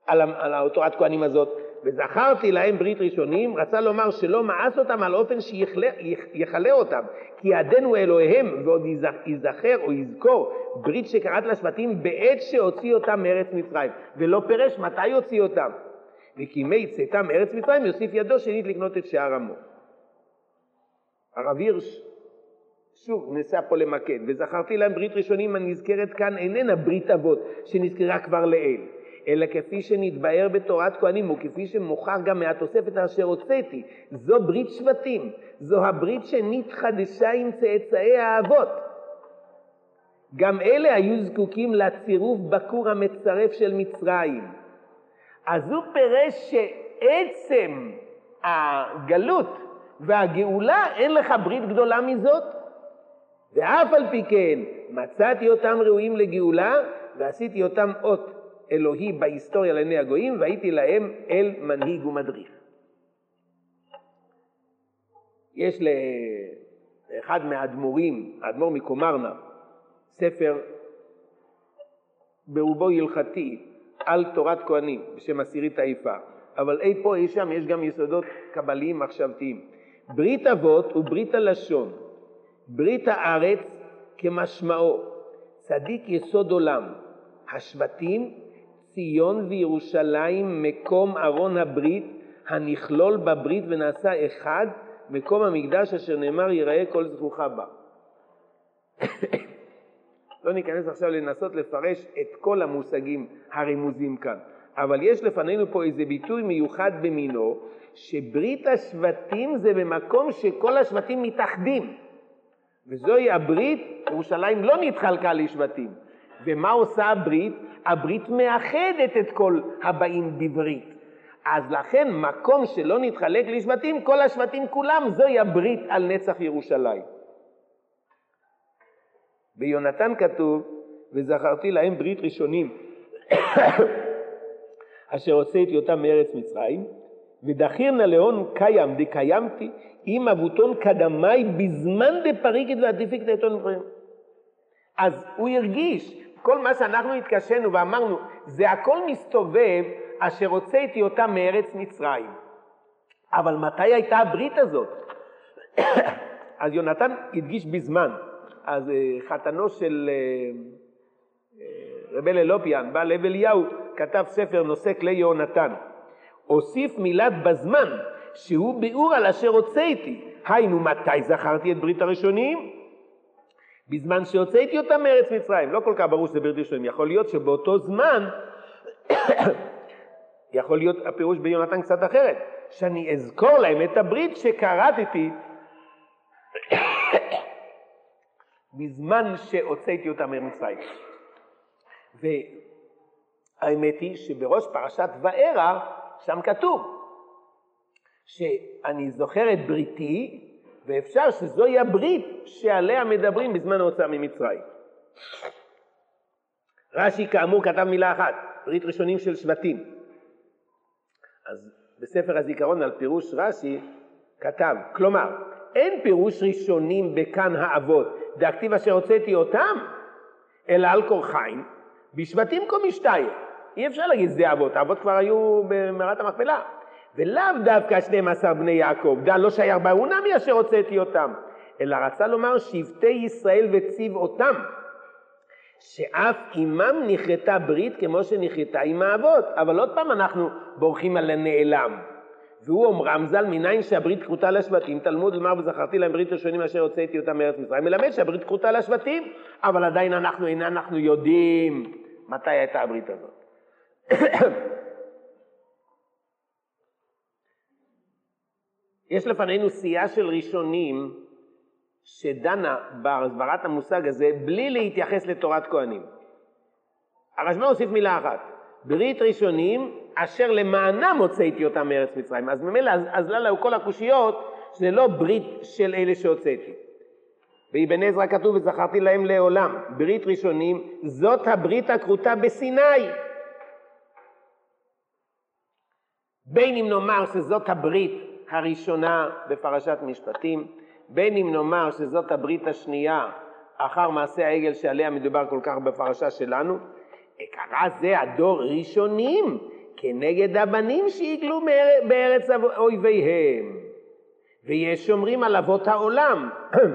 על תורת כהנים הזאת. וזכרתי להם ברית ראשונים, רצה לומר שלא מאס אותם על אופן שיחלה אותם, כי ידנו אלוהיהם, ועוד יזכר או יזכור ברית שקראת לשבטים בעת שהוציא אותם מארץ מצרים, ולא פרש מתי יוציא אותם, וכי מי צאתם מארץ מצרים יוסיף ידו שנית לקנות את שער עמו. הרב הירש שוב נסע פה למקד, וזכרתי להם ברית ראשונים הנזכרת כאן איננה ברית אבות שנזכרה כבר לעיל, אלא כפי שנתבאר בתורת כהנים, וכפי שמוכח גם מהתוספת אשר הוצאתי, זו ברית שבטים, זו הברית שנתחדשה עם צאצאי האבות. גם אלה היו זקוקים לצירוף בקור המצרף של מצרים. אז הוא פירש שעצם הגלות והגאולה אין לך ברית גדולה מזאת, ואף על פי כן מצאתי אותם ראויים לגאולה, ועשיתי אותם אות אלוהי בהיסטוריה לעיני הגויים, והייתי להם אל מנהיג ומדריך. יש לאחד מהאדמו"רים, האדמו"ר מקומרנה, ספר ברובו הלכתי על תורת כהנים בשם עשירית העיפה, אבל אי פה אי שם יש גם יסודות קבליים מחשבתיים. ברית אבות וברית הלשון, ברית הארץ כמשמעו, צדיק יסוד עולם, השבטים ציון וירושלים מקום ארון הברית הנכלול בברית ונעשה אחד, מקום המקדש אשר נאמר יראה כל זכוך בה. לא ניכנס עכשיו לנסות לפרש את כל המושגים הרמוזים כאן, אבל יש לפנינו פה איזה ביטוי מיוחד במינו, שברית השבטים זה במקום שכל השבטים מתאחדים, וזוהי הברית. ירושלים לא נתחלקה לשבטים, ומה עושה הברית? הברית מאחדת את כל הבאים בברית. אז לכן מקום שלא נתחלק לשבטים, כל השבטים כולם, זוהי הברית על נצח ירושלים. ביונתן כתוב, וזכרתי להם ברית ראשונים אשר הוצאתי אותם מארץ מצרים, ודחירנה להון קיים דקיימתי עם אבותון קדמי בזמן דפריקת ועדיפיקת עתון נפרים. אז הוא הרגיש כל מה שאנחנו התקשנו ואמרנו, זה הכל מסתובב אשר הוצאתי אותם מארץ מצרים. אבל מתי הייתה הברית הזאת? אז יונתן הדגיש בזמן. אז חתנו של רבי אלופיאן, בעל לב אליהו, כתב ספר נושא כלי יונתן. הוסיף מילת בזמן, שהוא ביאור על אשר הוצאתי. היינו, מתי זכרתי את ברית הראשונים? בזמן שהוצאתי אותם מארץ מצרים. לא כל כך ברור שזה ברית ראשונים. יכול להיות שבאותו זמן, יכול להיות הפירוש ביונתן קצת אחרת, שאני אזכור להם את הברית שקראתי בזמן שהוצאתי אותם ממצרים. והאמת היא שבראש פרשת וארא, שם כתוב שאני זוכר את בריתי, ואפשר שזוהי הברית שעליה מדברים בזמן ההוצאה ממצרים. רש"י כאמור כתב מילה אחת, ברית ראשונים של שבטים. אז בספר הזיכרון על פירוש רש"י כתב, כלומר, אין פירוש ראשונים בכאן האבות, דאקטיב אשר הוצאתי אותם, אלא על כורחיים, בשבטים כה משתיים. אי אפשר להגיד זה אבות, האבות כבר היו במערת המכפלה. ולאו דווקא 12 בני יעקב, דן לא שייך באונמי אשר הוצאתי אותם, אלא רצה לומר שבטי ישראל וציב אותם, שאף עמם נחרטה ברית כמו שנחרטה עם האבות. אבל עוד פעם אנחנו בורחים על הנעלם. והוא אומרם ז"ל, מניין שהברית כרותה לשבטים, תלמוד לומר וזכרתי להם ברית ראשונים אשר הוצאתי אותם מארץ מצרים, מלמד שהברית כרותה לשבטים, אבל עדיין אנחנו יודעים מתי הייתה הברית הזאת. יש לפנינו סייעה של ראשונים שדנה בהסברת המושג הזה בלי להתייחס לתורת כהנים. הרשב"א הוסיף מילה אחת, ברית ראשונים אשר למענם הוצאתי אותם מארץ מצרים. אז ממילא אזלה לו כל הקושיות שזה לא ברית של אלה שהוצאתי. באבן עזרא כתוב וזכרתי להם לעולם, ברית ראשונים זאת הברית הכרותה בסיני. בין אם נאמר שזאת הברית הראשונה בפרשת משפטים, בין אם נאמר שזאת הברית השנייה אחר מעשה העגל שעליה מדובר כל כך בפרשה שלנו, עיקרה זה הדור ראשונים, כנגד הבנים שיגלו בארץ אויביהם. ויש שומרים על אבות העולם.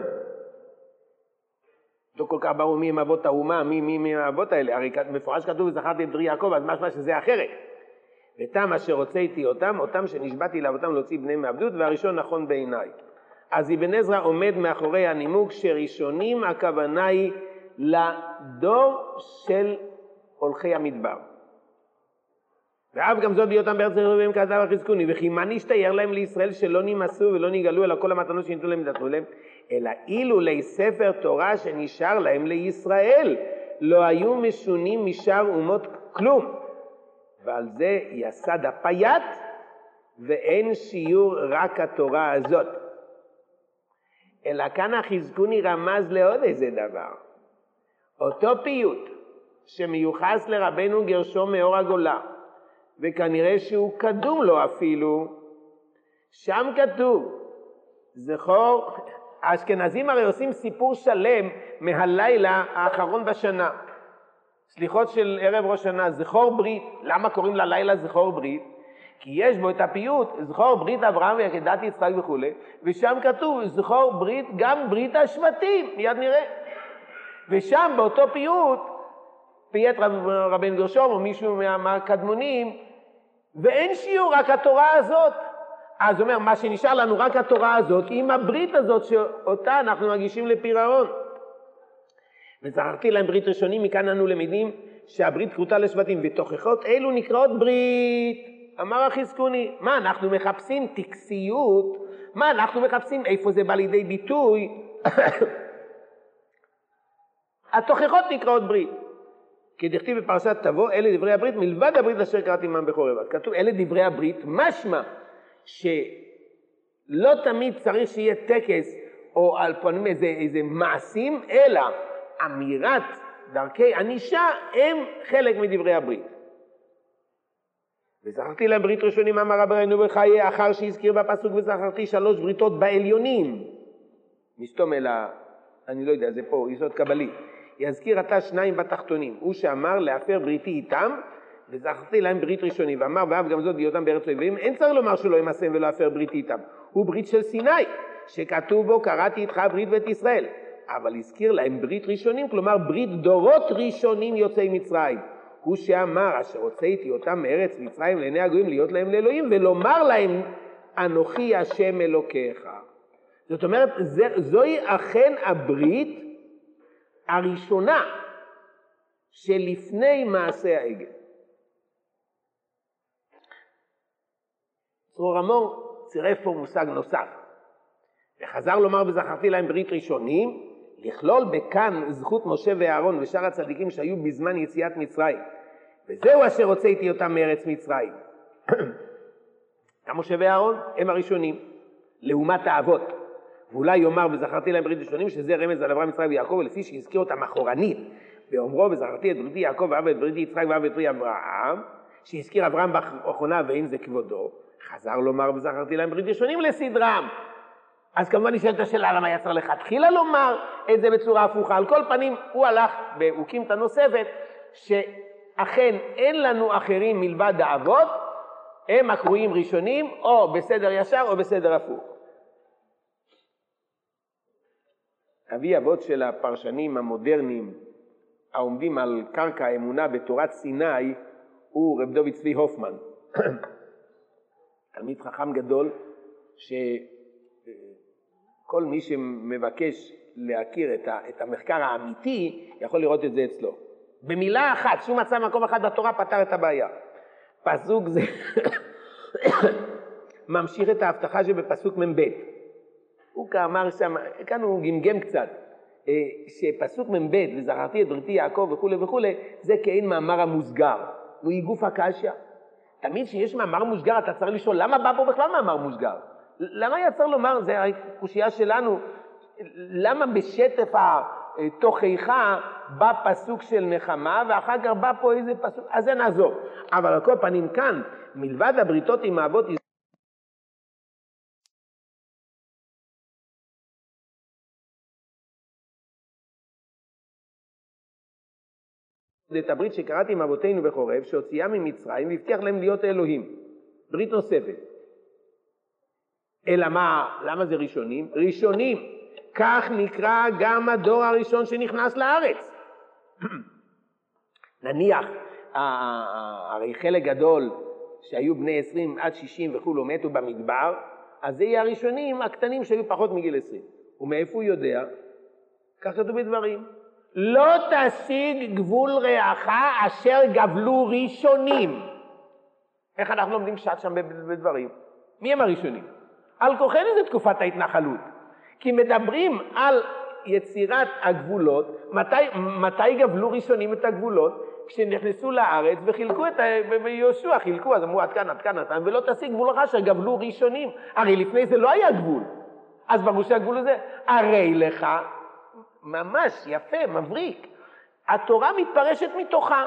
לא כל כך ברור מי הם אבות האומה, מי האבות האלה. הרי מפורש כתוב וזכרתי את ברי יעקב, אז משמע שזה אחרת. ותם אשר הוצאתי אותם שנשבעתי לאבותם להוציא בניהם מעבדות, והראשון נכון בעיניי. אז אבן עזרא עומד מאחורי הנימוק שראשונים הכוונה היא לדור של הולכי המדבר. ואף גם זאת בהיותם בארץ ירובעים כעזב וחזקוני, וכי מה נשתייר להם לישראל שלא נמאסו ולא נגלו אלא כל המתנות שניתנו להם ונתנו להם, אלא אילו ספר תורה שנשאר להם לישראל לא היו משונים משאר אומות כלום. ועל זה יסד הפייט, ואין שיעור רק התורה הזאת. אלא כאן החזקוני רמז לעוד איזה דבר. אותו פיוט שמיוחס לרבנו גרשום מאור הגולה, וכנראה שהוא קדום לו אפילו, שם כתוב, זכור, האשכנזים הרי עושים סיפור שלם מהלילה האחרון בשנה. סליחות של ערב ראש שנה, זכור ברית. למה קוראים ללילה זכור ברית? כי יש בו את הפיוט, זכור ברית אברהם ועקדת יצחק וכו', ושם כתוב זכור ברית, גם ברית השבטים, מיד נראה. ושם באותו פיוט, פיית רבן גרשום או מישהו מהקדמונים, ואין שיעור רק התורה הזאת. אז הוא אומר, מה שנשאר לנו רק התורה הזאת, עם הברית הזאת שאותה אנחנו מגישים לפירעון. וזכרתי להם ברית ראשונים, מכאן אנו למדים שהברית קרותה לשבטים, ותוכחות אלו נקראות ברית. אמר החזקוני, מה אנחנו מחפשים טקסיות? מה אנחנו מחפשים? איפה זה בא לידי ביטוי? התוכחות נקראות ברית. כי דכתיב בפרשת תבוא, אלה דברי הברית, מלבד הברית אשר קראתי עמם בחורב. אז כתוב, אלה דברי הברית, משמע שלא תמיד צריך שיהיה טקס או על פנים איזה מעשים, אלא אמירת דרכי ענישה הם חלק מדברי הברית. וזכרתי להם ברית ראשונים, אמר רבנו בחיי, אחר שהזכיר בפסוק וזכרתי 3 בריתות בעליונים. מסתום אלא, אני לא יודע, זה פה יסוד קבלי. יזכיר אתה 2 בתחתונים. הוא שאמר להפר בריתי איתם, וזכרתי להם ברית ראשונים. ואמר ואף גם זאת בהיותם בארץ אויבים, אין צריך לומר שלא ימסם ולא יפר בריתי איתם. הוא ברית של סיני, שכתוב בו קראתי איתך ברית בית ישראל. אבל הזכיר להם ברית ראשונים, כלומר ברית דורות ראשונים יוצאי מצרים. הוא שאמר אשר הוצאתי אותם מארץ מצרים לעיני הגויים להיות להם לאלוהים, ולומר להם אנוכי השם אלוקיך. זאת אומרת, זוהי אכן הברית הראשונה שלפני מעשה העגל. צרור המור צירף פה מושג נוסף. וחזר לומר וזכרתי להם ברית ראשונים, לכלול בכאן זכות משה ואהרון ושאר הצדיקים שהיו בזמן יציאת מצרים. וזהו אשר הוצאתי אותם מארץ מצרים. גם משה ואהרון הם הראשונים, לעומת האבות. ואולי יאמר וזכרתי להם ברית ראשונים, שזה רמז על אברהם יצחק ויעקב, ולפי שהזכיר אותם אחורנית, באומרו וזכרתי את בריתי יעקב ואהב את בריתי יצחק ואהב את בריתי אברהם, שהזכיר אברהם באחרונה ואין זה כבודו, חזר לומר וזכרתי להם ברית ראשונים לסדרם. אז כמובן נשאלת השאלה למה יצר לכתחילה לומר את זה בצורה הפוכה. על כל פנים הוא הלך והוקים את הנוספת שאכן אין לנו אחרים מלבד האבות, הם הקרואים ראשונים או בסדר ישר או בסדר הפוך. אבי אבות של הפרשנים המודרניים העומדים על קרקע האמונה בתורת סיני הוא רב דוד צבי הופמן. תלמיד חכם גדול שכל מי שמבקש להכיר את המחקר האמיתי יכול לראות את זה אצלו. במילה אחת, שהוא מצא מקום אחד בתורה פתר את הבעיה. פסוק זה ממשיך את ההבטחה שבפסוק מ"ב. הוא כאמר שם, כאן הוא גמגם קצת, שפסוק מ"ב וזכרתי את בריתי יעקב וכו' וכו', זה כאין מאמר המוסגר, הוא גוף הקשיא. תמיד שיש מאמר מוסגר אתה צריך לשאול, למה בא פה בכלל מאמר מוסגר? למה יצר לומר, זה הקושייה שלנו, למה בשטף התוכיך בא פסוק של נחמה, ואחר כך בא פה איזה פסוק, אז זה נעזור. אבל על כל פנים כאן, מלבד הבריתות עם האבות, את הברית שקראתי עם אבותינו בחורב, שהוציאה ממצרים והבטיח להם להיות אלוהים. ברית נוספת. אלא מה? למה זה ראשונים? ראשונים. כך נקרא גם הדור הראשון שנכנס לארץ. נניח, הרי חלק גדול שהיו בני 20 עד 60 וכולו מתו במדבר, אז זה יהיה הראשונים הקטנים שהיו פחות מגיל 20. ומאיפה הוא יודע? כך כתוב בדברים. לא תשיג גבול רעך אשר גבלו ראשונים. איך אנחנו לומדים שעת שם בדברים? מי הם הראשונים? על כוחנו זה תקופת ההתנחלות. כי מדברים על יצירת הגבולות, מתי גבלו ראשונים את הגבולות? כשנכנסו לארץ וחילקו את יהושע, חילקו, אז אמרו עד כאן, ולא תשיג גבול רעך אשר גבלו ראשונים. הרי לפני זה לא היה גבול. אז ברור שהגבול הזה, הרי לך, ממש יפה, מבריק. התורה מתפרשת מתוכה.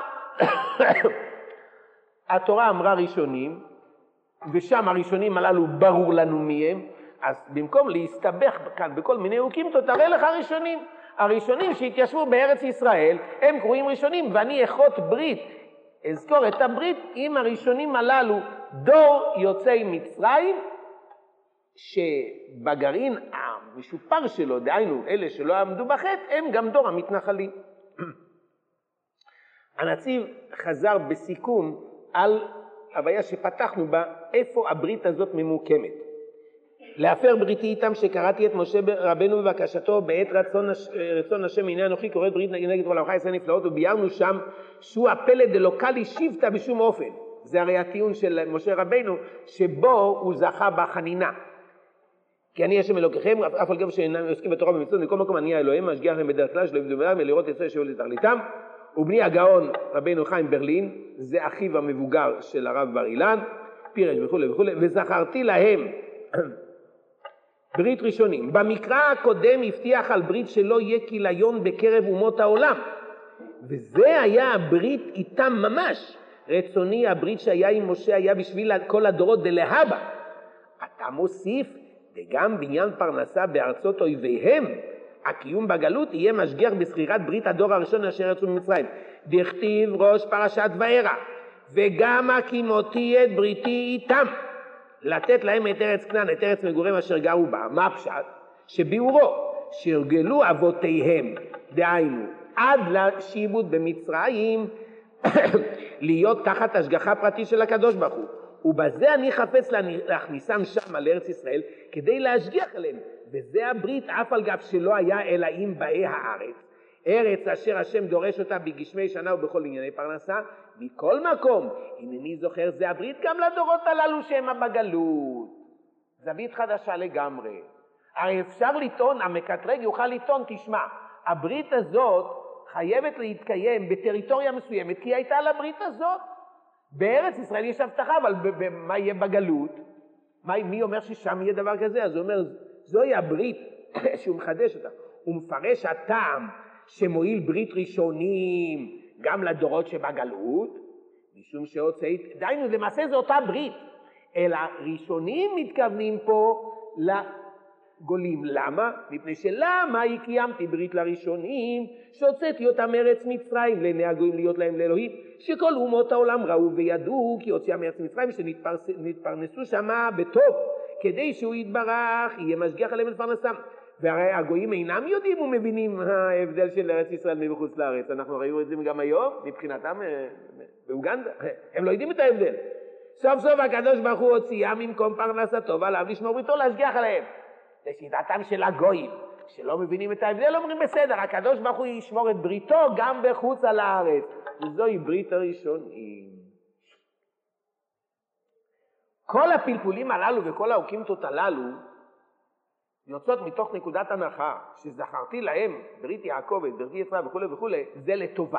התורה אמרה ראשונים, ושם הראשונים הללו ברור לנו מי הם, אז במקום להסתבך כאן בכל מיני חוקים, תראה לך ראשונים. הראשונים שהתיישבו בארץ ישראל, הם קרואים ראשונים, ואני אחות ברית, אזכור את הברית עם הראשונים הללו, דור יוצאי מצרים, שבגרעין המשופר שלו, דהיינו אלה שלא עמדו בחטא, הם גם דור המתנחלים. הנציב חזר בסיכום על הבעיה שפתחנו בה, איפה הברית הזאת ממוקמת. להפר בריתי איתם שקראתי את משה רבנו בבקשתו בעת רצון השם הנה אנוכי קוראת ברית נגד כל עמך ישראל נפלאות, וביירנו שם שהוא הפלא דלוקלי שבטה בשום אופן. זה הרי הטיעון של משה רבנו שבו הוא זכה בחנינה. כי אני השם אלוקיכם, אף על גב שאינם עוסקים בתורה ובמצוות, מכל מקום אני האלוהים, משגיח להם בדרך כלל, שלא יבדו מהם, לראות את זה שאול לתכליתם. ובני הגאון רבנו חיים ברלין, זה אחיו המבוגר של הרב בר אילן, פירש וכו' וכו', וזכרתי להם ברית ראשונים. במקרא הקודם הבטיח על ברית שלא יהיה כיליון בקרב אומות העולם, וזה היה הברית איתם ממש. רצוני הברית שהיה עם משה היה בשביל כל הדורות דלהבא. אתה מוסיף, וגם בעניין פרנסה בארצות אויביהם, הקיום בגלות יהיה משגיח בסחירת ברית הדור הראשון אשר יצאו ממצרים. דכתיב ראש פרשת וארא, וגם הקימותי את בריתי איתם, לתת להם את ארץ כנען, את ארץ מגוריהם אשר גרו בה. מה הפשט? שביאורו, שהרגלו אבותיהם, דהיינו, עד לשיבוד במצרים, להיות תחת השגחה פרטי של הקדוש ברוך הוא. ובזה אני חפץ להכניסם שם על ארץ ישראל, כדי להשגיח עליהם. וזה הברית אף על גב שלא היה אלא עם באי הארץ. ארץ אשר השם דורש אותה בגשמי שנה ובכל ענייני פרנסה. מכל מקום, הנני זוכר זה הברית גם לדורות הללו שהם בגלות. זווית חדשה לגמרי. הרי אפשר לטעון, המקטרג יוכל לטעון, תשמע, הברית הזאת חייבת להתקיים בטריטוריה מסוימת, כי היא הייתה לברית הזאת. בארץ ישראל יש הבטחה, אבל מה יהיה בגלות? מי אומר ששם יהיה דבר כזה? אז הוא אומר, זוהי הברית שהוא מחדש אותה. הוא מפרש הטעם שמועיל ברית ראשונים גם לדורות שבגלות, משום שהוצאת, דיינו, למעשה זו אותה ברית, אלא ראשונים מתכוונים פה לגולים. למה? מפני שלמה היא קיימתי ברית לראשונים, שהוצאתי אותם מארץ מצרים, לעיני הגויים להיות להם לאלוהים, שכל אומות העולם ראו וידעו כי הוציאה מארץ מצרים, שנתפרנסו שמה בטוב, כדי שהוא יתברך, יהיה משגיח עליהם לפרנסם. והרי הגויים אינם יודעים ומבינים ההבדל של ארץ ישראל מחוץ לארץ. אנחנו ראינו את זה גם היום, מבחינתם באוגנדה. הם לא יודעים את ההבדל. סוף סוף הקדוש ברוך הוא הוציאה ממקום פרנסתו, ועליו לשמור בריתו להשגיח עליהם. לשיטתם של הגויים, שלא מבינים את ההבדל, אומרים בסדר, הקדוש ברוך הוא ישמור את בריתו גם בחוץ על הארץ. וזוהי ברית הראשונים. כל הפלפולים הללו וכל האוקימתות הללו, יוצאות מתוך נקודת הנחה שזכרתי להם ברית יעקב וברית ישראל וכו' וכו', זה לטובה.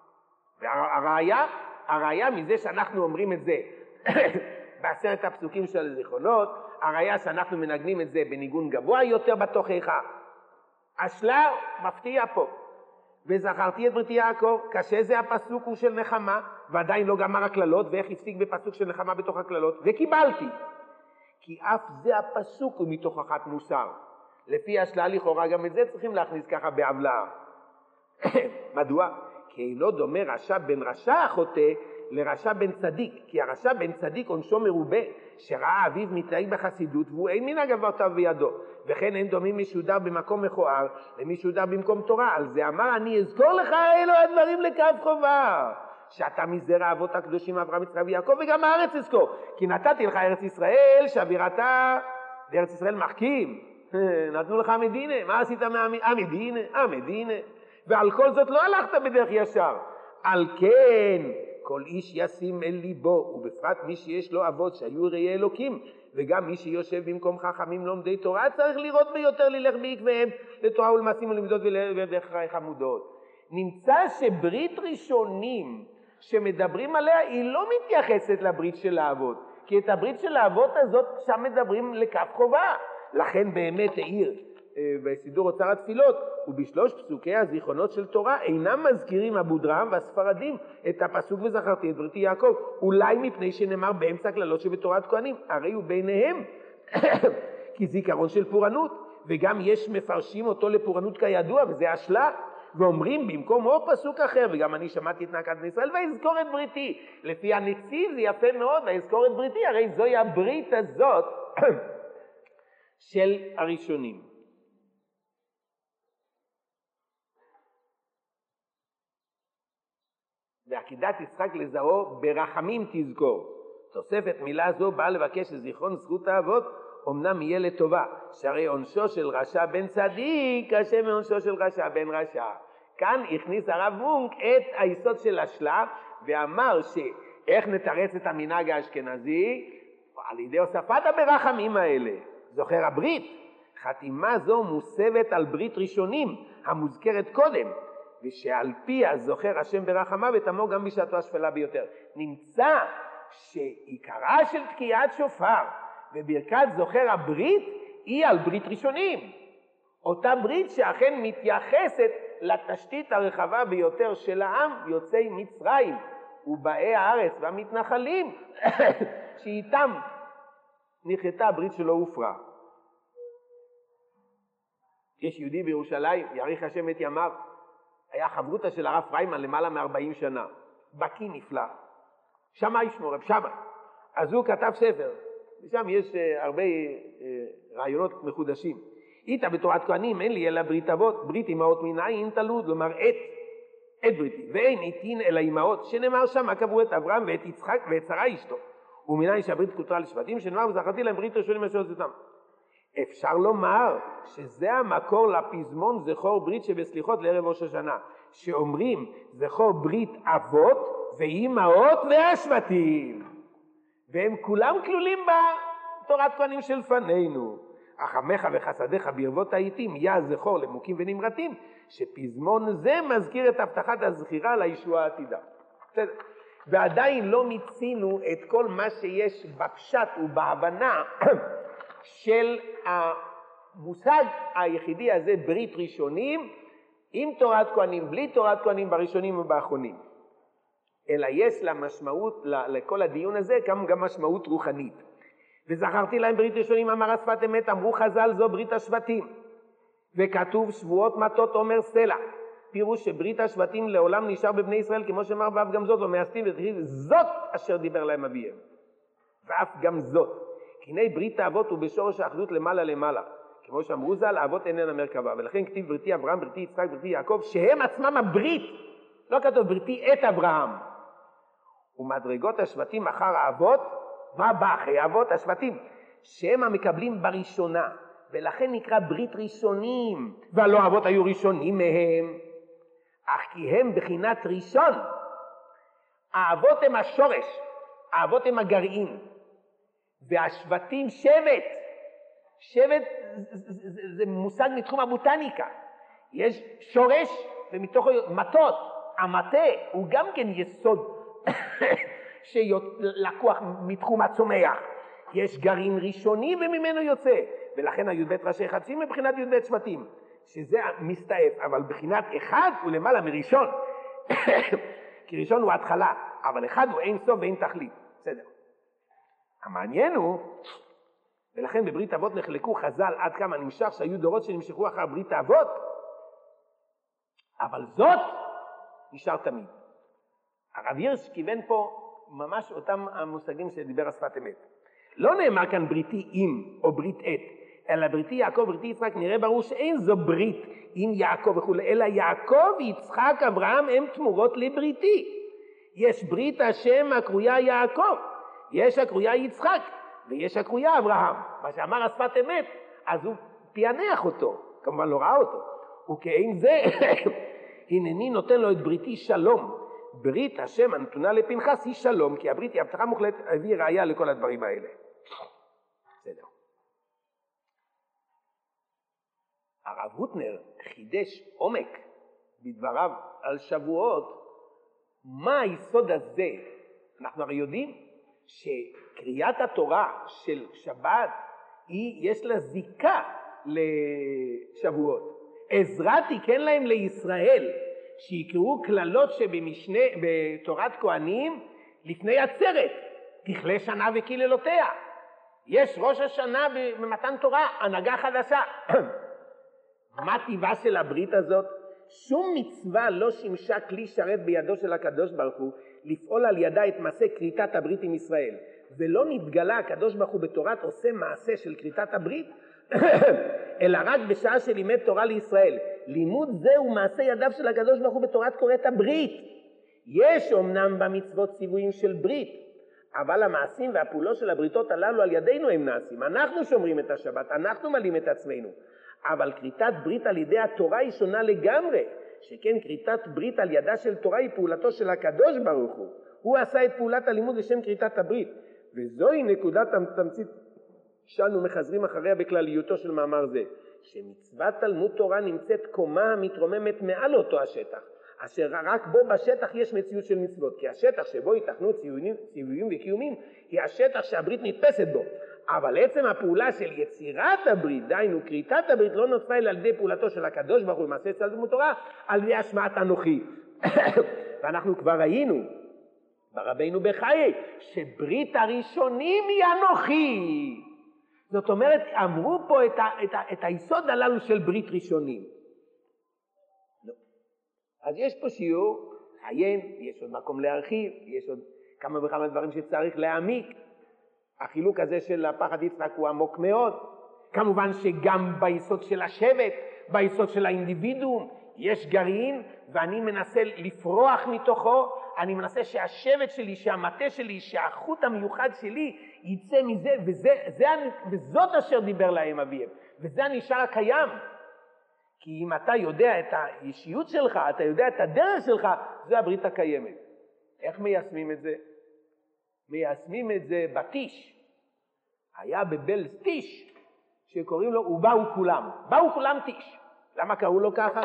והראיה מזה שאנחנו אומרים את זה בעשרת הפסוקים של הזיכרונות, הראיה שאנחנו מנגנים את זה בניגון גבוה יותר בתוכחה. השלה מפתיע פה. וזכרתי את ברית יעקב, קשה זה הפסוק הוא של נחמה, ועדיין לא גמר הכללות, ואיך הפסיק בפסוק של נחמה בתוך הכללות, וקיבלתי. כי אף זה הפסוק הוא מתוכחת מוסר. לפי השלה לכאורה גם את זה צריכים להכניס ככה בעוולה. מדוע? כי לא דומה רשע בן רשע החוטא לרשע בן צדיק, כי הרשע בן צדיק עונשו מרובה, שראה אביו מתנהג בחסידות והוא אין מן אגבותיו בידו, וכן אין דומים מי שודר במקום מכוער למי שודר במקום תורה. על זה אמר אני אזכור לך אלו הדברים לקו חובה, שאתה מזרע אבות הקדושים אברהם יצחק ויעקב וגם הארץ אזכור, כי נתתי לך ארץ ישראל שאווירתה בארץ ישראל מחכים, נתנו לך מדינה, מה עשית המדינה, ועל כל זאת לא הלכת בדרך ישר. על כן כל איש ישים אל ליבו, ובפרט מי שיש לו אבות שהיו ראי אלוקים, וגם מי שיושב במקום חכמים לומדי תורה, צריך לראות ביותר ללך בעקביהם לתורה ולמעשים ולמידות ולדרך חמודות. נמצא שברית ראשונים שמדברים עליה היא לא מתייחסת לברית של האבות, כי את הברית של האבות הזאת שם מדברים לכף חובה. לכן באמת העיר בסידור אוצר התפילות ובשלוש פסוקי הזיכרונות של תורה אינם מזכירים אבודרהם והספרדים את הפסוק וזכרתי את בריתי יעקב, אולי מפני שנאמר באמצע הכללות שבתורת כהנים, הרי הוא ביניהם כי זיכרון של פורענות, וגם יש מפרשים אותו לפורענות כידוע וזה השלה, ואומרים במקום או פסוק אחר, וגם אני שמעתי את נאקת בני ישראל ויזכור את בריתי, לפי הנציב זה יפה מאוד, ויזכור את בריתי, הרי זוהי הברית הזאת של הראשונים. ועקידת יצחק לזרעו ברחמים תזכור. תוספת מילה זו באה לבקש שזיכרון זכות האבות אמנם יהיה לטובה, שהרי עונשו של רשע בן צדיק קשה מעונשו של רשע בן רשע. כאן הכניס הרב מונק את היסוד של השלה ואמר שאיך נתרץ את המנהג האשכנזי על ידי הוספת הברחמים האלה. זוכר הברית, חתימה זו מוסבת על ברית ראשונים המוזכרת קודם, ושעל פי הזוכר השם ברחמה ותמו גם בשעתו השפלה ביותר. נמצא שעיקרה של תקיעת שופר וברכת זוכר הברית היא על ברית ראשונים, אותה ברית שאכן מתייחסת לתשתית הרחבה ביותר של העם יוצאי מצרים ובאי הארץ והמתנחלים שאיתם נחתה הברית שלא הופרה. יש יהודי בירושלים, יאריך השם את ימיו, היה חברותא של הרב פריימן למעלה מ-40 שנה, בקי נפלא, שמאי שמו רב שמאי, אז הוא כתב ספר, ושם יש הרבה רעיונות מחודשים. איתה בתורת כהנים אין לי אלא ברית אבות, ברית אמהות מנין תלוד, לומר את בריתי, ואין איתין אלא אמהות, שנאמר שם קבעו את אברהם ואת יצחק ואת שרה אשתו, ומנין שהברית קוטרה לשבטים, שנאמר וזכרתי להם ברית ראשונים אשר עשיתם. אפשר לומר שזה המקור לפזמון זכור ברית שבסליחות לערב ראש השנה, שאומרים זכור ברית אבות ואימהות והשבטים, והם כולם כלולים בתורת כהנים של פנינו. אך עמך וחסדיך ברבות העיתים יה זכור למוקים ונמרתים, שפזמון זה מזכיר את הבטחת הזכירה לישועה העתידה. ועדיין לא מיצינו את כל מה שיש בפשט ובהבנה של המושג היחידי הזה, ברית ראשונים, עם תורת כהנים, בלי תורת כהנים, בראשונים ובאחרונים. אלא יש לה משמעות, לכל הדיון הזה גם משמעות רוחנית. וזכרתי להם ברית ראשונים, אמר השפת אמת, אמרו חז"ל זו ברית השבטים. וכתוב שבועות מטות אומר סלע. פירוש שברית השבטים לעולם נשאר בבני ישראל, כמו שאמר ואף גם זאת לא מאסתים, זאת אשר דיבר להם אביהם. ואף גם זאת. כי הנה ברית האבות הוא בשורש האחדות למעלה למעלה. כמו שאמרו ז"ל, האבות איננה מרכבה. ולכן כתיב בריתי אברהם, בריתי יצחק, בריתי יעקב, שהם עצמם הברית. לא כתוב בריתי את אברהם. ומדרגות השבטים אחר האבות, מה בא אחרי האבות? השבטים, שהם המקבלים בראשונה. ולכן נקרא ברית ראשונים. והלא האבות היו ראשונים מהם. אך כי הם בחינת ראשון. האבות הם השורש. האבות הם הגרעין. והשבטים שבט. שבט זה מושג מתחום הבוטניקה. יש שורש ומתוך מטות. המטה הוא גם כן יסוד שלקוח מתחום הצומח. יש גרעין ראשוני וממנו יוצא. ולכן הי"ב ראשי חצים מבחינת י"ב שבטים. שזה מסתעף, אבל בחינת אחד הוא למעלה מראשון. כי ראשון הוא התחלה, אבל אחד הוא אין סוף ואין תכלית. בסדר. המעניין הוא, ולכן בברית אבות נחלקו חז"ל עד כמה נמשך שהיו דורות שנמשכו אחר ברית האבות, אבל זאת נשאר תמיד. הרב הירש כיוון פה ממש אותם המושגים שדיבר השפת אמת. לא נאמר כאן בריתי עם או ברית עת, אלא בריתי יעקב בריתי יצחק, נראה ברור שאין זו ברית עם יעקב וכו', אלא יעקב יצחק אברהם הם תמורות לבריתי. יש ברית השם הקרויה יעקב, יש הקרויה יצחק ויש הקרויה אברהם. מה שאמר השפת אמת, אז הוא פיענח אותו, כמובן לא ראה אותו. וכאין זה הנני נותן לו את בריתי שלום. ברית השם הנתונה לפנחס היא שלום, כי הברית היא הבטחה מוחלטת, הביא ראיה לכל הדברים האלה. בסדר. הרב הוטנר חידש עומק בדבריו על שבועות. מה היסוד הזה? אנחנו הרי יודעים שקריאת התורה של שבת יש לה זיקה לשבועות. עזרא תיקן להם לישראל שיקראו כללות שבמשנה בתורת כהנים לפני עצרת, תכלה שנה וקללותיה. יש ראש השנה במתן תורה, הנהגה חדשה. מה טבעה של הברית הזאת? שום מצווה לא שימשה כלי שרת בידו של הקדוש ברוך הוא לפעול על ידה את מעשה כריתת הברית עם ישראל, ולא נתגלה הקדוש ברוך הוא בתורת עושה מעשה של כריתת הברית אלא רק בשעה שלימד תורה לישראל. לימוד זה הוא מעשה ידיו של הקדוש ברוך הוא בתורת קוראת הברית. יש אומנם במצוות ציוויים של ברית, אבל המעשים והפעולות של הבריתות הללו על ידינו הם נעשים. אנחנו שומרים את השבת, אנחנו מלאים את עצמנו. אבל כריתת ברית על ידי התורה היא שונה לגמרי, שכן כריתת ברית על ידה של תורה היא פעולתו של הקדוש ברוך הוא. הוא עשה את פעולת הלימוד לשם כריתת הברית, וזוהי נקודת התמצית שאנו מחזרים אחריה בכלליותו של מאמר זה, שמצוות תלמוד תורה נמצאת קומה המתרוממת מעל אותו השטח, אשר רק בו בשטח יש מציאות של מצוות, כי השטח שבו ייתכנו ציוויים וקיומים היא השטח שהברית נתפסת בו. אבל עצם הפעולה של יצירת הברית, דהיינו כריתת הברית, לא נוצרה אלא על ידי פעולתו של הקדוש ברוך הוא במעשה תלמוד תורה, על ידי השמעת אנוכי. ואנחנו כבר ראינו ברבינו בחיי שברית הראשונים היא אנוכי. זאת אומרת, אמרו פה את היסוד הללו של ברית ראשונים. לא. אז יש פה שיעור, עיין, יש עוד מקום להרחיב, יש עוד כמה וכמה דברים שצריך להעמיק. החילוק הזה של הפחד יצחק הוא עמוק מאוד. כמובן שגם ביסוד של השבט, ביסוד של האינדיבידואום, יש גרעין, ואני מנסה לפרוח מתוכו, אני מנסה שהשבט שלי, שהמטה שלי, שהחוט המיוחד שלי יצא מזה, וזאת אשר דיבר להם אביהם, וזה הנשאר הקיים. כי אם אתה יודע את האישיות שלך, אתה יודע את הדרך שלך, זה הברית הקיימת. איך מיישמים את זה? מיישמים את זה בטיש. היה בבלז טיש, שקוראים לו ובאו כולם. באו כולם טיש. למה קראו לו ככה?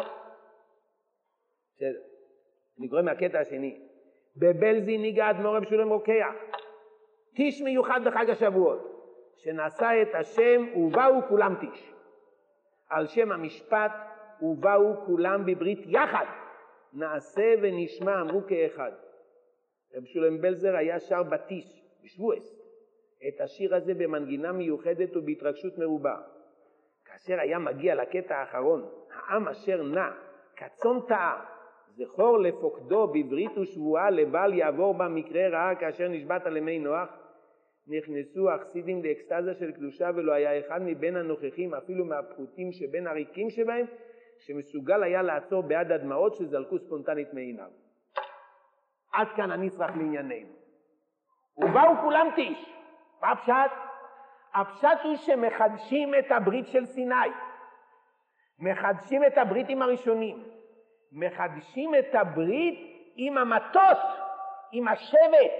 אני קורא מהקטע השני. בבלזי ניגע אדמו"ר רב שלום רוקח. טיש מיוחד בחג השבועות, שנעשה את השם ובאו כולם טיש. על שם המשפט ובאו כולם בברית יחד. נעשה ונשמע אמרו כאחד. רב שלום בלזר היה שר בטיש, בשבועס, את השיר הזה במנגינה מיוחדת ובהתרגשות מרובה. כאשר היה מגיע לקטע האחרון, העם אשר נע, כצאן טעה, זכור לפוקדו בברית ושבועה לבל יעבור בה מקרה רעה כאשר נשבעת על ימי נוח, נכנסו החסידים לאקסטזה של קדושה, ולא היה אחד מבין הנוכחים, אפילו מהפחותים שבין הריקים שבהם, שמסוגל היה לעצור בעד הדמעות שזלקו ספונטנית מעיניו. עד כאן הנצרך לענייננו. ובאו כולם טיש. מה הפשט? הפשט הוא שמחדשים את הברית של סיני. מחדשים את הברית עם הראשונים. מחדשים את הברית עם המטות, עם השבט.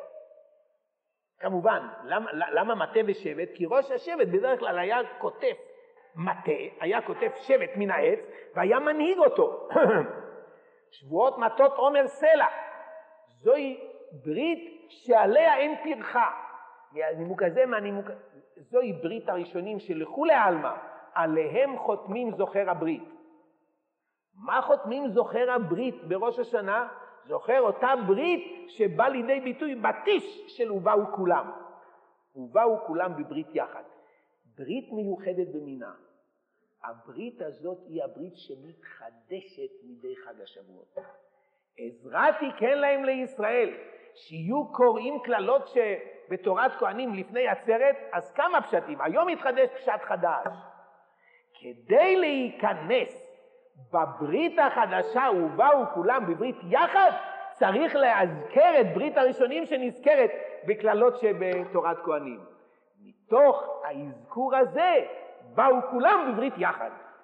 כמובן, למה מטה ושבט? כי ראש השבט בדרך כלל היה כותב מטה, היה כותב שבט מן העץ, והיה מנהיג אותו. שבועות מטות עומר סלע. זוהי ברית שעליה אין פרחה. מהנימוק הזה, זוהי ברית הראשונים שלכו לעלמא, עליהם חותמים זוכר הברית. מה חותמים זוכר הברית בראש השנה? זוכר אותה ברית שבא לידי ביטוי בטיש של ובאו כולם. ובאו כולם בברית יחד. ברית מיוחדת במינה. הברית הזאת היא הברית שמתחדשת מדי חג השבועות. עזרה תיתן להם לישראל, שיהיו קוראים כללות שבתורת כהנים לפני עצרת, אז כמה פשטים? היום התחדש פשט חדש. כדי להיכנס בברית החדשה ובאו כולם בברית יחד, צריך להזכר את ברית הראשונים שנזכרת בכללות שבתורת כהנים. מתוך האזכור הזה באו כולם בברית יחד.